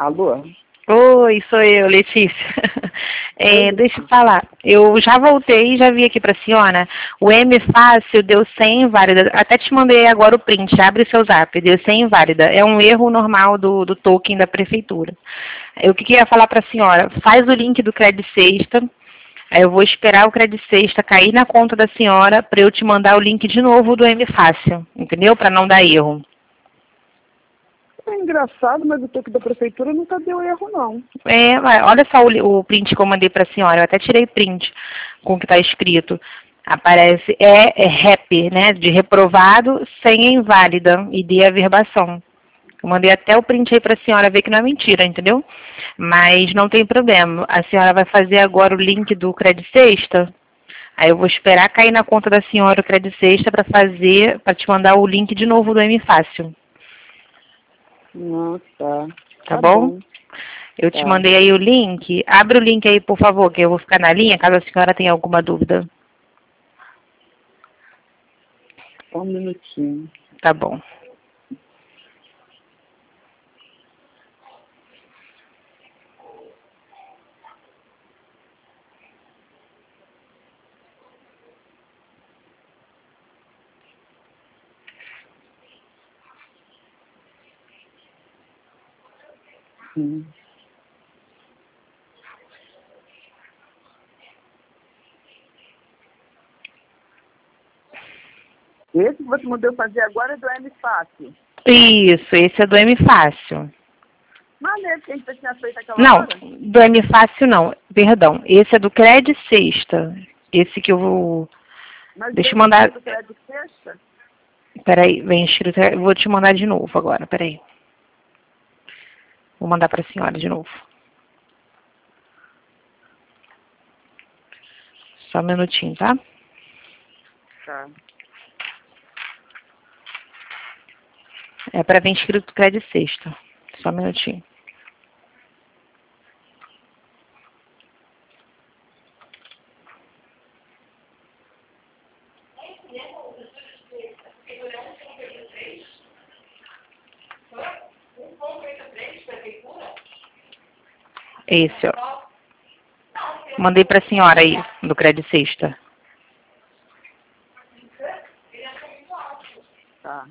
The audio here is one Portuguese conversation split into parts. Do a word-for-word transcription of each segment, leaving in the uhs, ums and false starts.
Alô? Oi, sou eu, Letícia. É, deixa eu falar, eu já voltei e já vi aqui para a senhora, o M Fácil deu cem inválida, até te mandei agora o print, abre o seu zap, deu cem inválida, é um erro normal do, do token da prefeitura. Eu que queria falar para a senhora, faz o link do Credit Sexta, aí eu vou esperar o Credit Sexta cair na conta da senhora para eu te mandar o link de novo do M Fácil, entendeu? Para não dar erro. É engraçado, mas o toque da prefeitura nunca deu erro, não. É, olha só o, o print que eu mandei para a senhora, eu até tirei print com o que está escrito. Aparece, é, é rap, né, de reprovado, sem inválida e de averbação. Eu mandei até o print aí para a senhora ver que não é mentira, entendeu? Mas não tem problema, a senhora vai fazer agora o link do Credit Sexta, aí eu vou esperar cair na conta da senhora o Credit Sexta para fazer, para te mandar o link de novo do M Fácil. Não, tá. Tá, Tá bom? bom. Eu Tá. te mandei aí o link. Abre o link aí, por favor, que eu vou ficar na linha, caso a senhora tenha alguma dúvida. Só um minutinho. Tá bom. Hum. Esse que você mandou fazer agora é do M Fácil. Isso, esse é do M Fácil. Mas é que a gente tinha feito aquela Não, hora? do M Fácil não. Perdão, esse é do Credit Sexta. Esse que eu vou... Mas Deixa eu vem mandar... escrito Credit Sexta? Peraí, vem escrito... Eu vou te mandar de novo agora, peraí. Vou mandar para a senhora de novo. Só um minutinho, tá? Tá. É para vir escrito Credit Sexta. Só um minutinho. Esse, ó. Mandei para a senhora aí, do Credit Sexta. Tá.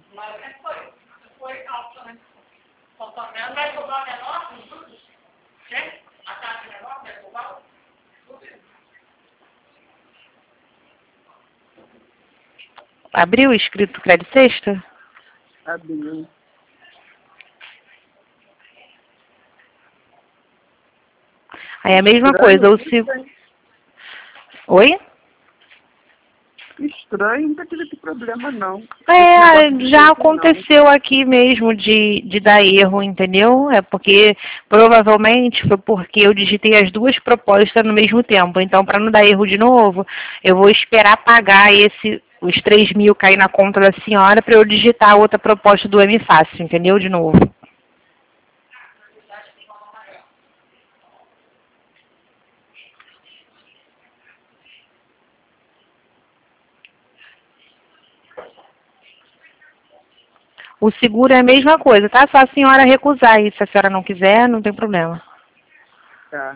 Abriu o escrito Credit Sexta? Abriu. Aí é a mesma Estranho, coisa, o muito se... estranho. Oi? Estranho, nunca tive esse problema, não. Esse É, negócio de já jeito, aconteceu aqui mesmo de, de dar erro, entendeu? É porque, provavelmente, foi porque eu digitei as duas propostas no mesmo tempo. Então, para não dar erro de novo, eu vou esperar pagar esse, os três mil cair na conta da senhora para eu digitar a outra proposta do M Fácil, entendeu? De novo. O seguro é a mesma coisa, tá? Só a senhora recusar aí. Se a senhora não quiser, não tem problema. Tá.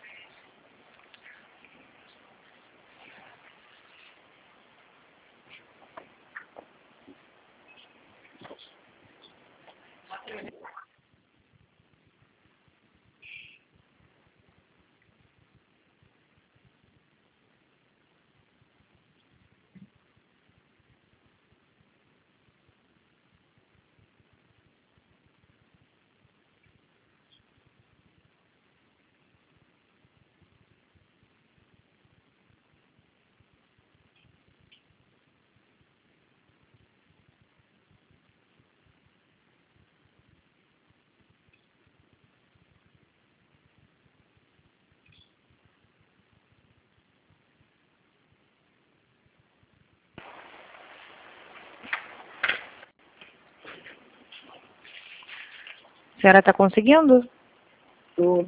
A senhora está conseguindo? Tô.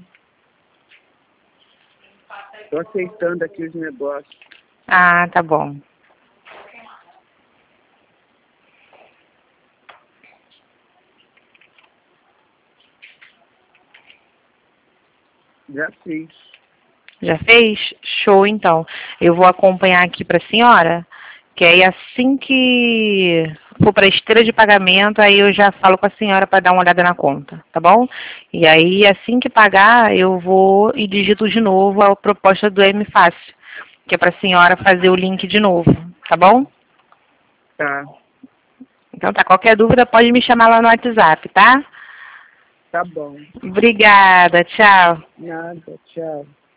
Tô aceitando aqui os negócios. Ah, tá bom. Já fiz. Já fez? Show, então. Eu vou acompanhar aqui para a senhora, que aí assim que for para a esteira de pagamento, aí eu já falo com a senhora para dar uma olhada na conta, tá bom? E aí, assim que pagar, eu vou e digito de novo a proposta do M Fácil, que é para a senhora fazer o link de novo, tá bom? Tá. Então tá, qualquer dúvida pode me chamar lá no WhatsApp, tá? Tá bom. Obrigada, tchau. Nada, tchau.